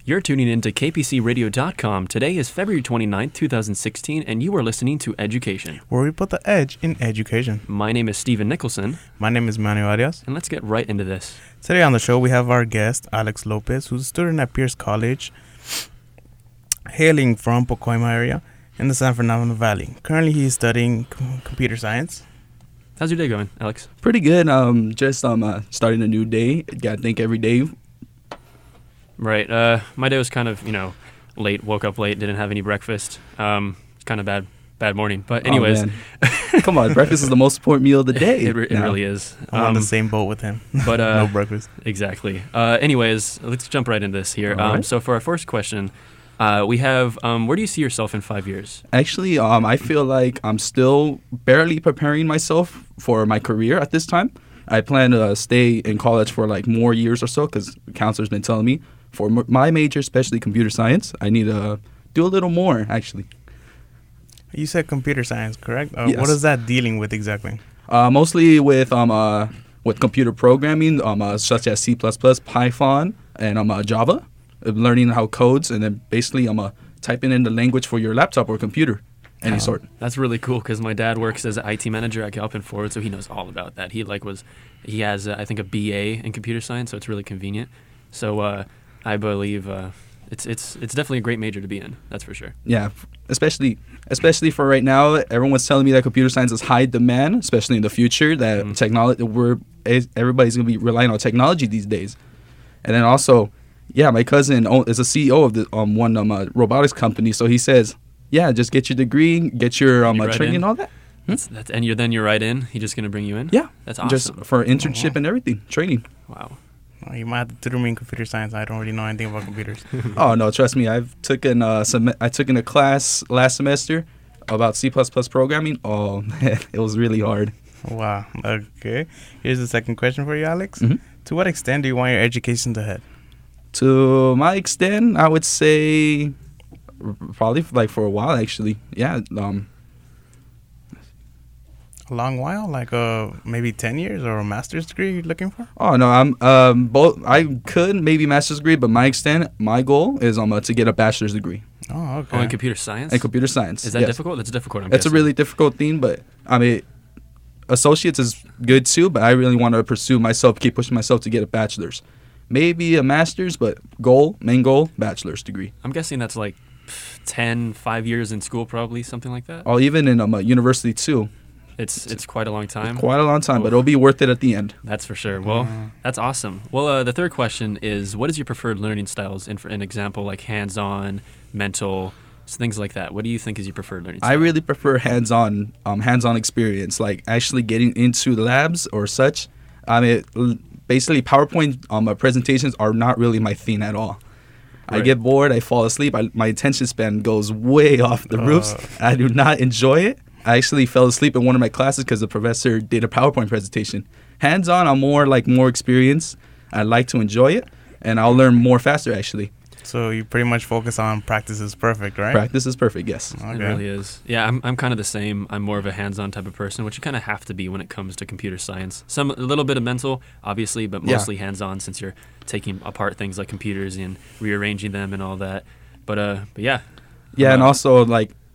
You're tuning in to kpcradio.com. Today is February 29th, 2016, and you are listening to Education, where we put the edge in education. My name is Stephen Nicholson. My name is Manuel Arias. And let's get right into this. Today on the show, we have our guest, Alex Lopez, who's a student at Pierce College, hailing from Pacoima area in the San Fernando Valley. Currently, he is studying computer science. How's your day going, Alex? Pretty good. Just starting a new day. Got to think every day. Right. My day was kind of, late. Woke up late. Didn't have any breakfast. It's kind of bad morning. But anyways. Oh, come on. Breakfast is the most important meal of the day. It really is. I'm on the same boat with him. But no breakfast. Exactly. Anyways, let's jump right into this here. Right. So for our first question, we have, where do you see yourself in 5 years? Actually, I feel like I'm still barely preparing myself for my career at this time. I plan to stay in college for like more years or so because the counselor's been telling me for my major, especially computer science, I need to do a little more, actually. You said computer science, correct? Yes. What is that dealing with exactly? Mostly with computer programming, such as C++, Python, and Java. Learning how codes, and then basically typing in the language for your laptop or computer, any sort. That's really cool because my dad works as an IT manager at Galpin Forward, so he knows all about that. He has I think a BA in computer science, so it's really convenient. So I believe it's definitely a great major to be in. That's for sure. Yeah, especially for right now. Everyone's telling me that computer science is high demand, especially in the future. That everybody's gonna be relying on technology these days, and then also. Yeah, my cousin is a CEO of the one robotics company, so he says, "Yeah, just get your degree, get your training, and all that." And you're right in. He's just gonna bring you in. Yeah, that's awesome. Just for internship and everything, training. Wow. Well, you might have to tutor me in computer science. I don't really know anything about computers. Oh no, trust me. I took in a class last semester about C++ programming. Oh man, it was really hard. Wow. Okay. Here's the second question for you, Alex. Mm-hmm. To what extent do you want your education to head? To my extent, I would say probably like for a while, actually. Yeah. A long while? Like maybe 10 years or a master's degree you're looking for? Oh, no. I'm both. I could maybe master's degree, but my goal is to get a bachelor's degree. Oh, okay. In computer science? In computer science. Is that difficult? That's difficult, I'm It's guessing. a really difficult thing, but I mean, associates is good too, but I really want to pursue myself, keep pushing myself to get a bachelor's. Maybe a master's, but main goal, bachelor's degree. I'm guessing that's like 5 years in school, probably, something like that. Or even in university too. It's quite a long time. Quite a long time, but it'll be worth it at the end. That's for sure. Well, that's awesome. Well, the third question is, what is your preferred learning styles? For an example, like hands-on, mental, things like that. What do you think is your preferred learning style? I really prefer hands-on experience, like actually getting into the labs or such. I mean, basically, PowerPoint presentations are not really my thing at all. Right. I get bored. I fall asleep. My attention span goes way off the roofs. I do not enjoy it. I actually fell asleep in one of my classes because the professor did a PowerPoint presentation. Hands-on, I'm more experienced. I like to enjoy it, and I'll learn more faster, actually. So you pretty much focus on practice is perfect, right? Practice is perfect, yes. Okay. It really is. Yeah, I'm kind of the same. I'm more of a hands-on type of person, which you kind of have to be when it comes to computer science. A little bit of mental, obviously, but mostly hands-on since you're taking apart things like computers and rearranging them and all that. But yeah. Yeah, and also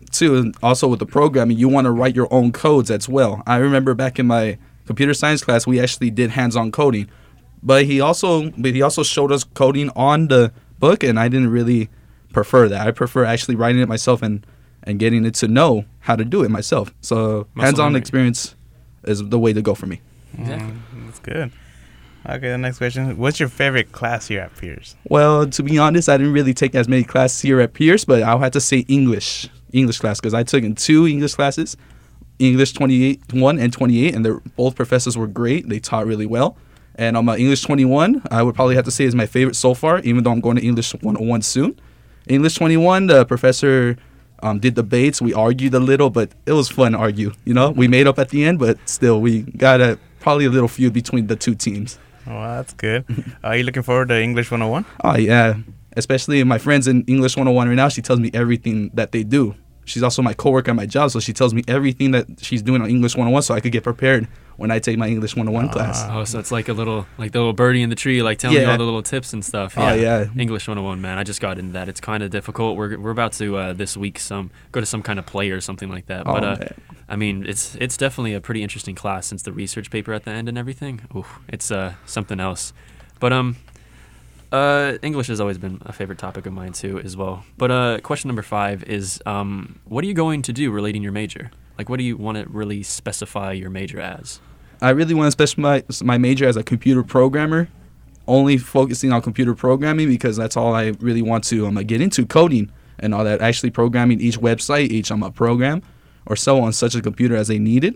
also with the programming, you want to write your own codes as well. I remember back in my computer science class, we actually did hands-on coding, but he also showed us coding on the book, and I didn't really prefer that. I prefer actually writing it myself and getting it to know how to do it myself. So hands-on experience is the way to go for me. Exactly. That's good. Okay, the next question. What's your favorite class here at Pierce? Well, to be honest, I didn't really take as many classes here at Pierce, but I'll have to say English class, because I took in 2 English classes, English 1 and 28, and both professors were great. They taught really well. And English 21, I would probably have to say is my favorite so far, even though I'm going to English 101 soon. English 21, the professor did debates. We argued a little, but it was fun to argue. We made up at the end, but still, we got probably a little feud between the two teams. Oh, that's good. Are you looking forward to English 101? Oh, yeah. Especially my friends in English 101 right now, she tells me everything that they do. she's also my coworker at my job, so she tells me everything that she's doing on English 101 so I could get prepared when I take my English 101 class. Oh, so it's like the little birdie in the tree, like telling you all the little tips and stuff. Oh, yeah. English 101, man. I just got into that. It's kind of difficult. We're about to this week go to some kind of play or something like that. But man. I mean, it's definitely a pretty interesting class since the research paper at the end and everything. Ooh, it's something else. But English has always been a favorite topic of mine too, as well. But question number 5 is, what are you going to do relating your major? Like, what do you want to really specify your major as? I really want to specify my major as a computer programmer, only focusing on computer programming because that's all I really want to get into, coding and all that, actually programming each website, each program or so on such a computer as they needed.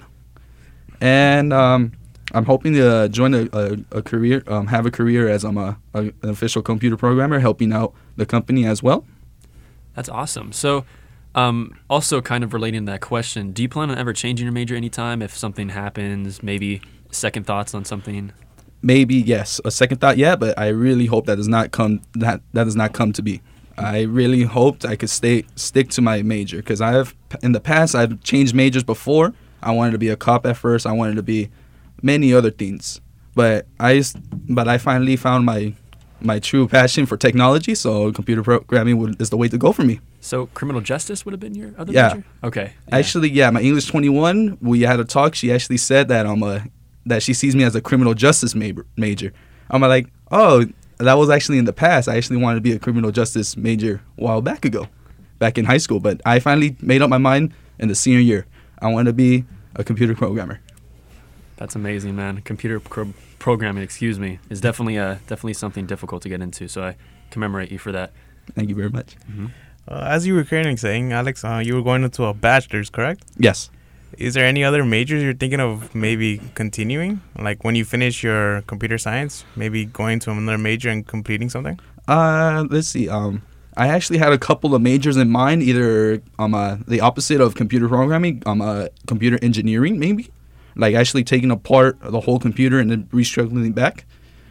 And I'm hoping to join a career, have a career as an official computer programmer, helping out the company as well. That's awesome. So also kind of relating to that question, do you plan on ever changing your major anytime if something happens, maybe second thoughts on something? Maybe, yes. A second thought, yeah, but I really hope that does not come to be. I really hoped I could stick to my major because in the past I've changed majors before. I wanted to be a cop at first. I wanted to be many other things, but I finally found my true passion for technology, so computer programming is the way to go for me. So criminal justice would have been your other major? Okay. Yeah. Actually, yeah, my English 21, we had a talk. She actually said that that she sees me as a criminal justice major. I'm like, oh, that was actually in the past. I actually wanted to be a criminal justice major a while back ago, back in high school. But I finally made up my mind in the senior year. I want to be a computer programmer. That's amazing, man. Computer programming, is definitely something difficult to get into. So I commemorate you for that. Thank you very much. Mm-hmm. As you were currently saying, Alex, you were going into a bachelor's, correct? Yes. Is there any other majors you're thinking of maybe continuing? Like when you finish your computer science, maybe going to another major and completing something? Let's see. I actually had a couple of majors in mind, either the opposite of computer programming, computer engineering, maybe. Like actually taking apart the whole computer and then restructuring it back.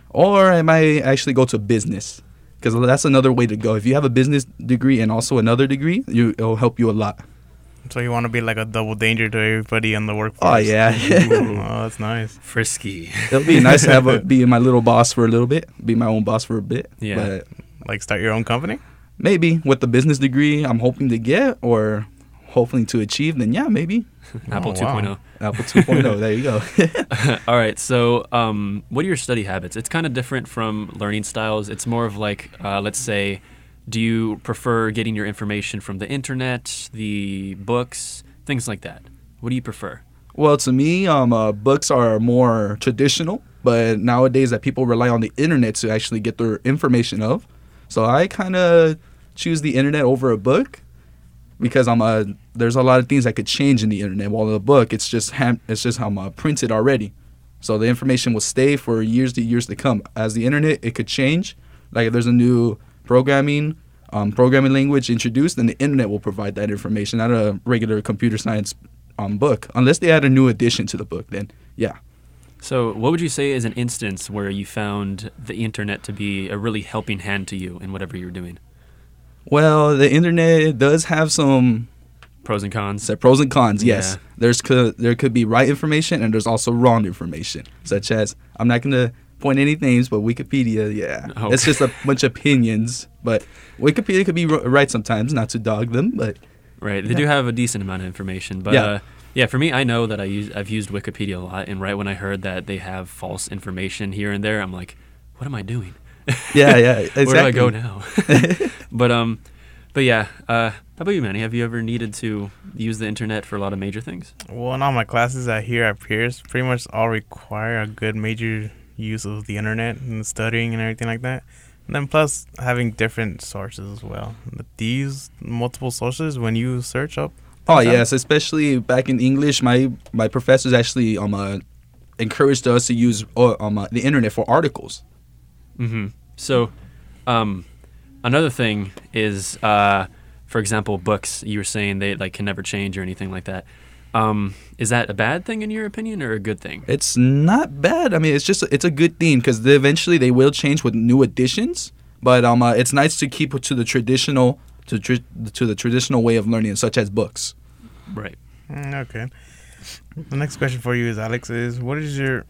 Or I might actually go to business, because that's another way to go. If you have a business degree and also another degree, it'll help you a lot. So you want to be like a double danger to everybody in the workforce? Oh, yeah. Oh, that's nice. Frisky. It'll be nice to have be my little boss for a little bit, be my own boss for a bit. Yeah. But like start your own company? Maybe with the business degree I'm hoping to get or hoping to achieve, then yeah, maybe. Apple 2.0. Wow. Apple 2.0, there you go. All right, so what are your study habits? It's kind of different from learning styles. It's more of like, let's say, do you prefer getting your information from the internet, the books, things like that? What do you prefer? Well, to me, books are more traditional, but nowadays that people rely on the internet to actually get their information of. So I kind of choose the internet over a book, because there's a lot of things that could change in the internet. While the book, it's just printed already, so the information will stay for years to come. As the internet, it could change. Like if there's a new programming language introduced, then the internet will provide that information, not a regular computer science book, unless they add a new addition to the book. Then yeah. So what would you say is an instance where you found the internet to be a really helping hand to you in whatever you're doing? Well, the internet does have some pros and cons. Pros and cons, yes. Yeah. There could be right information and there's also wrong information, such as, I'm not going to point any names, but Wikipedia, yeah. Oh. It's just a bunch of opinions, but Wikipedia could be right sometimes, not to dog them, but... Right, they do have a decent amount of information, but yeah, for me, I know that I've used Wikipedia a lot, and right when I heard that they have false information here and there, I'm like, what am I doing? Yeah, exactly. Where do I go now? But yeah, how about you, Manny? Have you ever needed to use the internet for a lot of major things? Well, in all my classes here at Pierce, pretty much all require a good major use of the internet and studying and everything like that. And then plus having different sources as well. These multiple sources when you search up. Oh yes, especially back in English, my professors actually encouraged us to use the internet for articles. Mm-hmm. So, another thing is, for example, books. You were saying they can never change or anything like that. Is that a bad thing in your opinion or a good thing? It's not bad. I mean, it's a good thing because eventually they will change with new additions. But it's nice to keep it to the traditional to the traditional way of learning, such as books. Right. Okay. The next question for you is, Alex, is what do you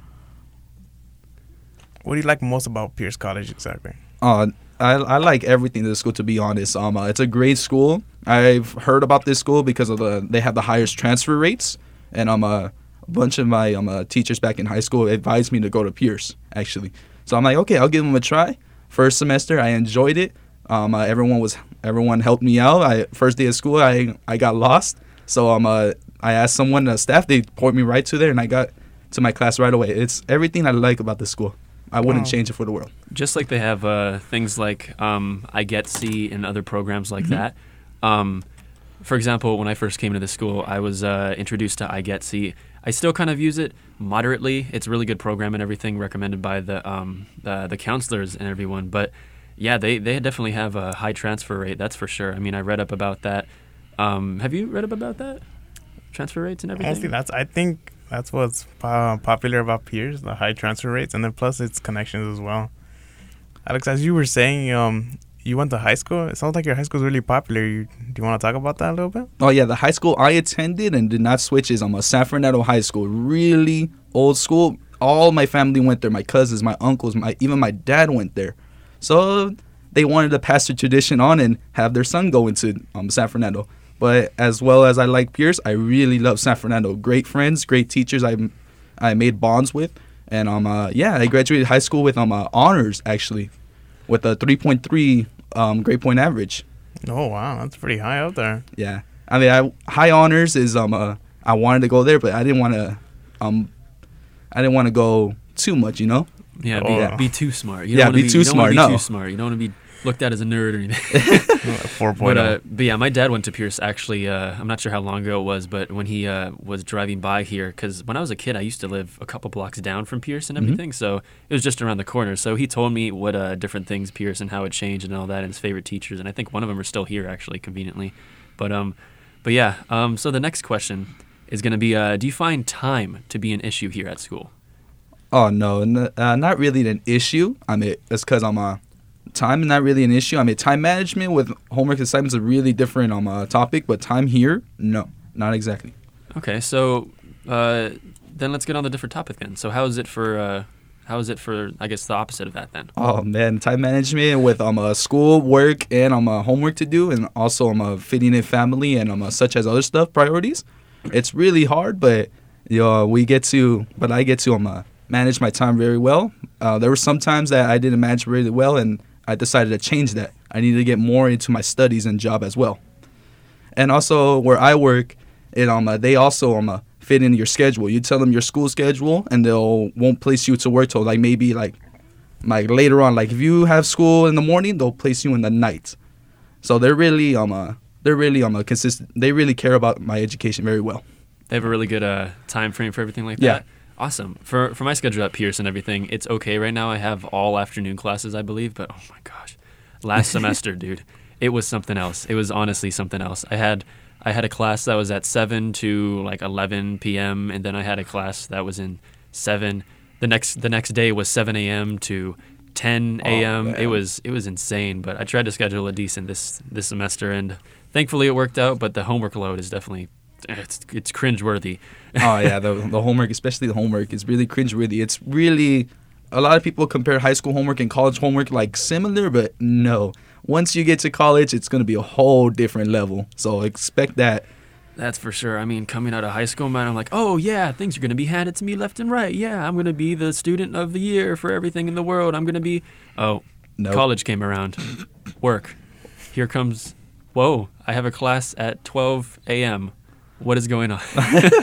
like most about Pierce College exactly? I like everything to the school, to be honest. It's a great school. I've heard about this school because of they have the highest transfer rates, and a bunch of my teachers back in high school advised me to go to Pierce, actually. So I'm like, okay, I'll give them a try. First semester, I enjoyed it. Everyone helped me out. First day of school, I got lost, so I asked someone, staff, they point me right to there, and I got to my class right away. It's everything I like about this school. I wouldn't change it for the world. Just like they have things like I Get C and other programs like that. For example, when I first came to the school, I was introduced to I Get C. I still kind of use it moderately. It's a really good program and everything, recommended by the counselors and everyone. But yeah, they definitely have a high transfer rate. That's for sure. I mean, I read up about that. Have you read up about that? Transfer rates and everything? Honestly, I think that's what's popular about Pierce, the high transfer rates, and then plus its connections as well. Alex, as you were saying, you went to high school. It sounds like your high school is really popular. Do you want to talk about that a little bit? Oh, yeah. The high school I attended and did not switch is San Fernando High School. Really old school. All my family went there. My cousins, my uncles, even my dad went there. So they wanted to pass the tradition on and have their son go into San Fernando. But as well as I like Pierce, I really love San Fernando. Great friends, great teachers I made bonds with. And I graduated high school with honors, actually, with a 3.3 grade point average. Oh, wow. That's pretty high up there. Yeah. I mean, high honors is I wanted to go there, but I didn't want to go too much, you know? Yeah, be too smart. You don't be too smart. You don't want to be looked at as a nerd or anything. 4.0. But yeah, my dad went to Pierce actually. I'm not sure how long ago it was, but when he was driving by here, because when I was a kid, I used to live a couple blocks down from Pierce and everything, so it was just around the corner. So he told me what different things Pierce and how it changed and all that, and his favorite teachers, and I think one of them are still here actually, conveniently. But yeah. So the next question is going to be: do you find time to be an issue here at school? Oh no, not really an issue. I mean, it's because time is not really an issue. I mean, time management with homework assignments is a really different topic, but time here, no, not exactly. Okay, so then let's get on the different topic then. So how is it for I guess the opposite of that then? Oh man, time management with school, work, and homework to do, and also fitting in family and such as other stuff priorities. It's really hard, but I get to manage my time very well. There were some times that I didn't manage really well, and I decided to change that. I needed to get more into my studies and job as well. And also where I work, they also fit in your schedule. You tell them your school schedule, and won't place you to work till maybe later on. Like if you have school in the morning, they'll place you in the night. So they're really consistent. They really care about my education very well. They have a really good time frame for everything like that. Yeah. Awesome. For my schedule at Pierce and everything, it's okay right now. I have all afternoon classes, I believe, but oh my gosh. Last semester, dude, it was something else. It was honestly something else. I had a class that was at 7 to 11 p.m. and then I had a class that was in 7. The next day was 7 a.m. to 10 a.m. It was insane, but I tried to schedule a decent this semester, and thankfully it worked out, but the homework load is definitely it's cringeworthy. Oh yeah, the homework, especially the homework, is really cringeworthy. It's really, a lot of people compare high school homework and college homework similar, but no. Once you get to college, it's going to be a whole different level. So expect that. That's for sure. I mean, coming out of high school, man, I'm like, oh yeah, things are going to be handed to me left and right. Yeah, I'm going to be the student of the year for everything in the world. I'm going to be, nope. College came around. Work. Here comes, whoa, I have a class at 12 a.m. What is going on?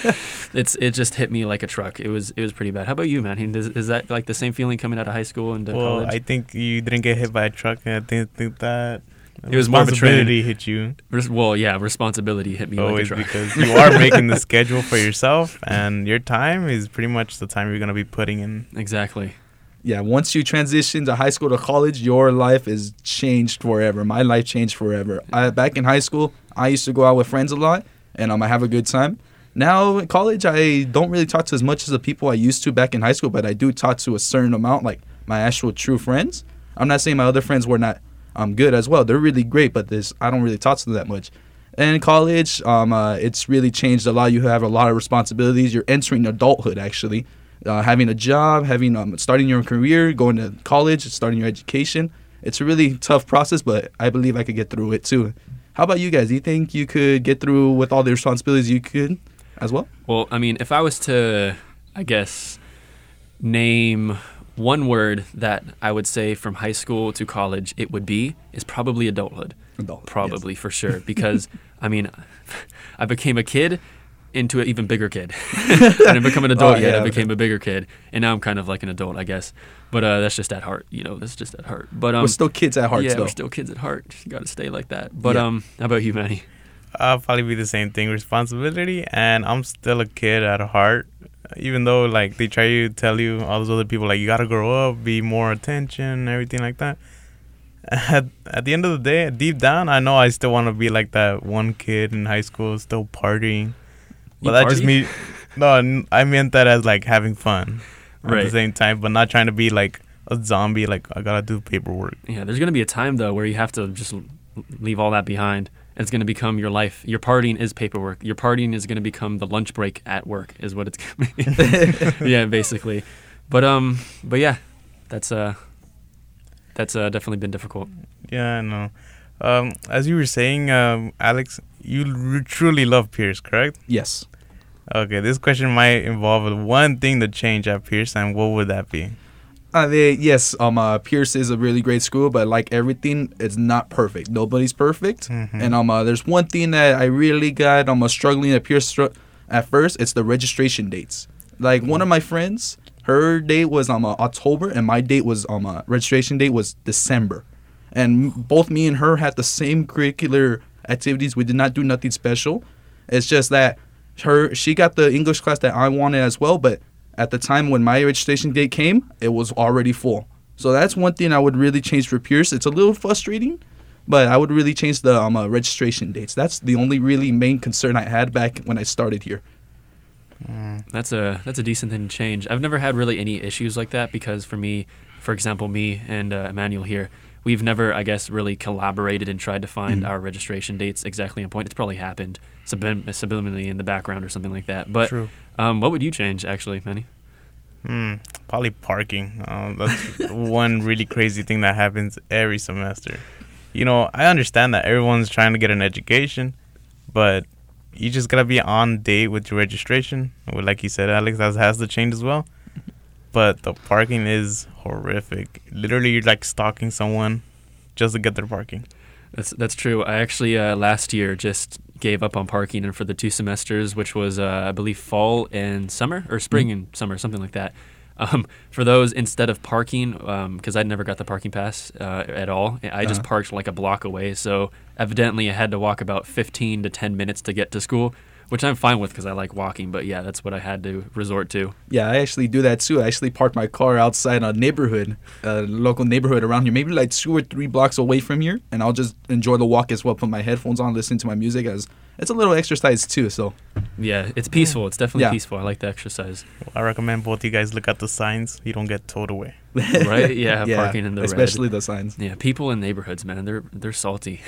It just hit me like a truck. It was pretty bad. How about you, man? Is that the same feeling coming out of high school and college? Well, I think you didn't get hit by a truck. I think that it was more of a responsibility hit you. Well, yeah, responsibility hit me always like a truck. Because you are making the schedule for yourself, and your time is pretty much the time you're going to be putting in. Exactly. Yeah, once you transition to high school to college, your life is changed forever. My life changed forever. Back in high school, I used to go out with friends a lot, and I have a good time. Now in college, I don't really talk to as much as the people I used to back in high school, but I do talk to a certain amount, like my actual true friends. I'm not saying my other friends were not good as well. They're really great, but I don't really talk to them that much. And in college, it's really changed a lot. You have a lot of responsibilities. You're entering adulthood, actually. Having a job, starting your career, going to college, starting your education. It's a really tough process, but I believe I could get through it too. How about you guys? Do you think you could get through with all the responsibilities you could as well? Well, I mean, if I was to, I guess, name one word that I would say from high school to college is probably adulthood. Probably, yes. For sure. Because, I mean, I became a kid into an even bigger kid. I didn't become an adult yet. I became a bigger kid. And now I'm kind of like an adult, I guess. But that's just at heart. That's just at heart. But we're still kids at heart, we're still kids at heart. You got to stay like that. But how about you, Manny? I'll probably be the same thing, responsibility. And I'm still a kid at heart. Even though, like, they try to tell you, all those other people, like, you got to grow up, be more attention, everything like that. At the end of the day, deep down, I know I still want to be like that one kid in high school, still partying. But that just means, no, I meant that as, like, having fun at the same time, but not trying to be, like, a zombie, like, I got to do paperwork. Yeah, there's going to be a time, though, where you have to just leave all that behind. It's going to become your life. Your partying is paperwork. Your partying is going to become the lunch break at work, is what it's going to be. Yeah, basically. But yeah, that's definitely been difficult. Yeah, I know. As you were saying, Alex, you truly love Pierce, correct? Yes. Okay, this question might involve one thing to change at Pierce, and what would that be? Yes, Pierce is a really great school, but like everything, it's not perfect. Nobody's perfect. Mm-hmm. And there's one thing that I really got struggling at Pierce at first. It's the registration dates. Like one of my friends, her date was October, and my date was registration date was December. And both me and her had the same curricular activities. We did not do nothing special. It's just that she got the English class that I wanted as well, but at the time when my registration date came, it was already full. So that's one thing I would really change for Pierce. It's a little frustrating, but I would really change the registration dates. That's the only really main concern I had back when I started here. That's a decent thing to change. I've never had really any issues like that because for example, me and Emmanuel here, we've never, I guess, really collaborated and tried to find our registration dates exactly on point. It's probably happened subliminally in the background or something like that. But True. What would you change, actually, Manny? Probably parking. That's one really crazy thing that happens every semester. I understand that everyone's trying to get an education, but you just got to be on date with your registration. Like you said, Alex, that has to change as well. But the parking is horrific. Literally, you're like stalking someone just to get their parking. That's true. I actually last year just gave up on parking, and for the 2 semesters, which was I believe fall and summer, or spring and summer, something like that. For those, instead of parking, because I never got the parking pass at all, I just parked like a block away. So evidently, I had to walk about 15 to 10 minutes to get to school, which I'm fine with because I like walking. But yeah, that's what I had to resort to. Yeah, I actually do that too. I actually park my car outside a local neighborhood around here, maybe like 2 or 3 blocks away from here, and I'll just enjoy the walk as well. Put my headphones on, listen to my music, as it's a little exercise too. So yeah, it's peaceful. It's definitely peaceful. I like the exercise. I recommend both you guys look at the signs. You don't get towed away. Right? Yeah, parking in the especially red. The signs. Yeah, people in neighborhoods, man, they're salty.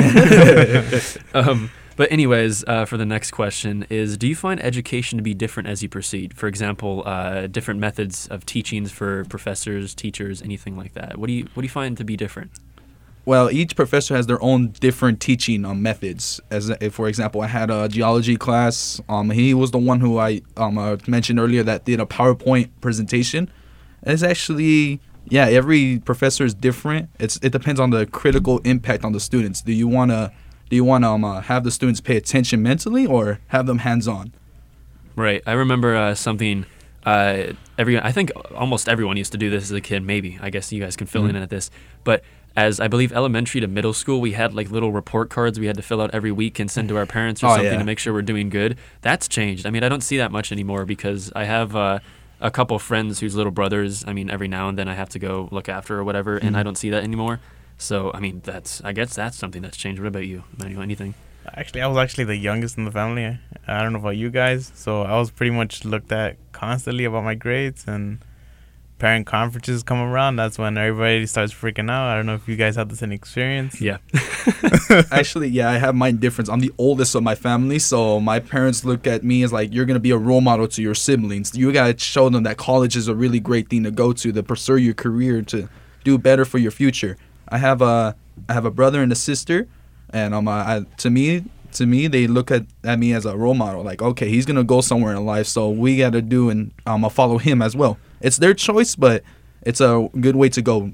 But anyways, for the next question is, do you find education to be different as you proceed? For example, different methods of teachings for professors, teachers, anything like that. What do you find to be different? Well, each professor has their own different teaching methods. For example, I had a geology class. He was the one who I mentioned earlier that did a PowerPoint presentation. It's actually, every professor is different. It depends on the critical impact on the students. Do you want to have the students pay attention mentally or have them hands-on? Right. I remember something. I think almost everyone used to do this as a kid. Maybe, I guess you guys can fill in at this. But as I believe elementary to middle school, we had like little report cards we had to fill out every week and send to our parents or something to make sure we're doing good. That's changed. I mean, I don't see that much anymore because I have a couple of friends whose little brothers, every now and then I have to go look after or whatever, and I don't see that anymore. So, I guess that's something that's changed. What about you, Emmanuel? Anything? Actually, I was the youngest in the family. I don't know about you guys. So I was pretty much looked at constantly about my grades, and parent conferences come around, that's when everybody starts freaking out. I don't know if you guys had the same experience. Yeah. Actually, yeah, I have mine different. I'm the oldest of my family, so my parents look at me as like, you're going to be a role model to your siblings. You got to show them that college is a really great thing to go to pursue your career, to do better for your future. I have a brother and a sister, and to me, they look at me as a role model. Like, okay, he's going to go somewhere in life, so we got to do and follow him as well. It's their choice, but it's a good way to go.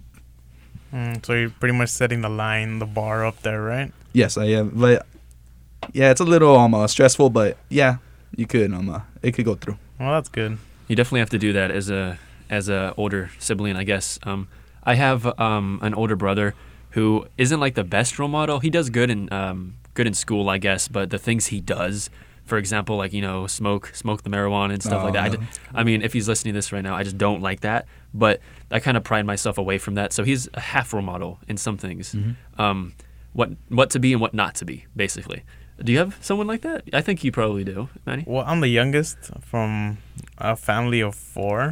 So you're pretty much setting the bar up there, right? Yes, I am. But yeah, it's a little stressful, but yeah, you could it could go through. Well, that's good. You definitely have to do that as a older sibling, I guess. I have an older brother who isn't like the best role model. He does good in school, I guess, but the things he does, for example, like, smoke the marijuana and stuff like that. No. I mean, if he's listening to this right now, I just don't like that. But I kind of pride myself away from that. So he's a half role model in some things. Mm-hmm. What to be and what not to be, basically. Do you have someone like that? I think you probably do, Manny. Well, I'm the youngest from a family of 4.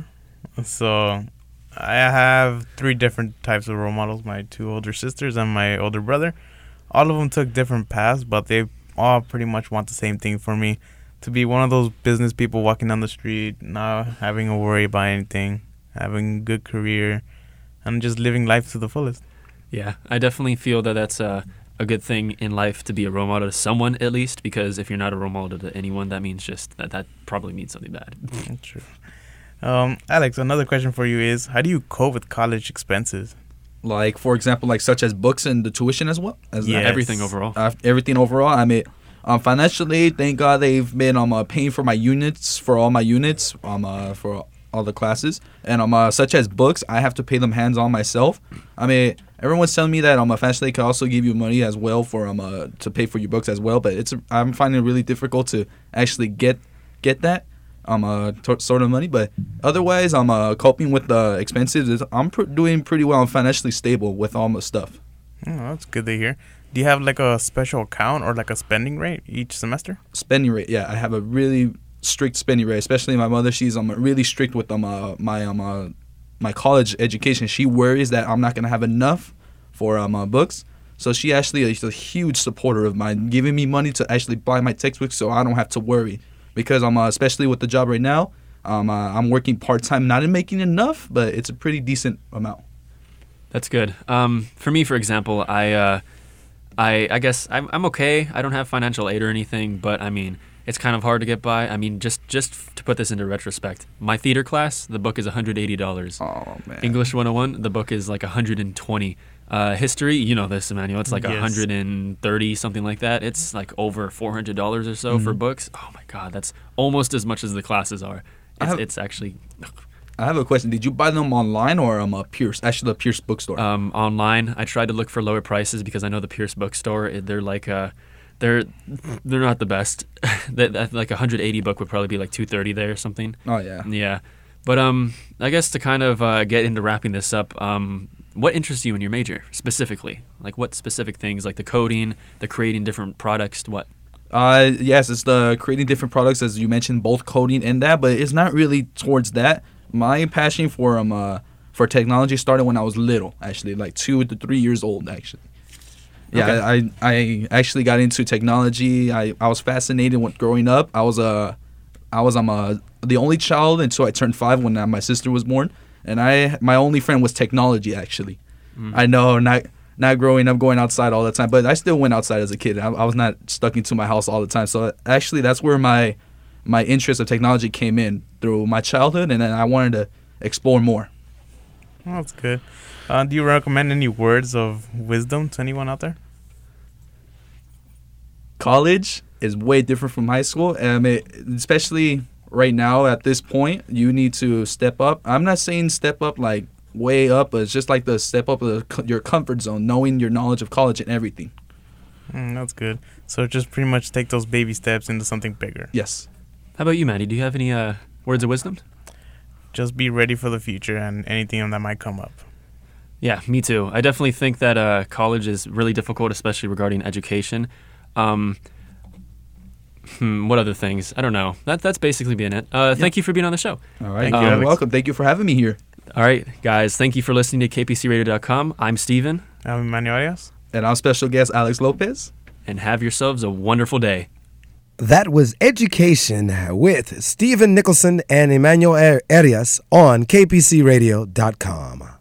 So I have 3 different types of role models, my 2 older sisters and my older brother. All of them took different paths, but they all pretty much want the same thing for me. To be one of those business people walking down the street, not having to worry about anything, having a good career, and just living life to the fullest. Yeah, I definitely feel that that's a good thing in life, to be a role model to someone at least, because if you're not a role model to anyone, that means just that probably means something bad. True. Alex, another question for you is, how do you cope with college expenses? Like, for example, like such as books and the tuition as well? Yes. Everything overall. Everything overall. I mean, financially, thank God they've been paying for my units, for all my units, for all the classes. And such as books, I have to pay them hands-on myself. I mean, everyone's telling me that financially can also give you money as well for to pay for your books as well. But I'm finding it really difficult to actually get that sort of money. But otherwise, I'm coping with the expenses. I'm doing pretty well. I'm financially stable with all my stuff. Oh, that's good to hear. Do you have like a special account or like a spending rate each semester? Spending rate, yeah. I have a really strict spending rate, especially my mother. She's really strict with my college education. She worries that I'm not going to have enough for books. So she actually is a huge supporter of mine, giving me money to actually buy my textbooks so I don't have to worry. Because especially with the job right now, I'm working part-time, not making enough, but it's a pretty decent amount. That's good. For me, for example, I guess I'm okay. I don't have financial aid or anything, but I mean, it's kind of hard to get by. I mean, just to put this into retrospect, my theater class, the book is $180. Oh, man. English 101, the book is like $120. History, you know this, Emmanuel, it's like $130, something like that. It's like over $400 or so for books. Oh my God, that's almost as much as the classes are. It's actually... I have a question. Did you buy them online or Pierce? Actually, the Pierce bookstore. Online. I tried to look for lower prices because I know the Pierce bookstore. They're like they're not the best. Like a $180 book would probably be like $230 there or something. Oh yeah. Yeah, but I guess to kind of get into wrapping this up, what interests you in your major specifically? Like what specific things? Like the coding, the creating different products. What? Yes, it's the creating different products, as you mentioned, both coding and that, but it's not really towards that. My passion for technology started when I was little, actually, like 2 to 3 years old, actually. Yeah, okay. I actually got into technology. I was fascinated with growing up. I was the only child until I turned 5 when my sister was born, and my only friend was technology, actually. I know, not growing up going outside all the time, but I still went outside as a kid. I was not stuck into my house all the time. So actually, that's where my interest of technology came in through my childhood, and then I wanted to explore more. Oh, that's good. Do you recommend any words of wisdom to anyone out there? College is way different from high school, and especially right now at this point, you need to step up. I'm not saying step up like way up, but it's just like the step up of your comfort zone, knowing your knowledge of college and everything. That's good. So just pretty much take those baby steps into something bigger. Yes. How about you, Maddie? Do you have any words of wisdom? Just be ready for the future and anything that might come up. Yeah, me too. I definitely think that college is really difficult, especially regarding education. What other things? I don't know. That's basically been it. Thank you for being on the show. All right. You're welcome. Thank you for having me here. All right, guys, thank you for listening to kpcradio.com. I'm Steven. I'm Emmanuel Arias. And our special guest, Alex Lopez. And have yourselves a wonderful day. That was Education with Steven Nicholson and Emmanuel Arias on kpcradio.com.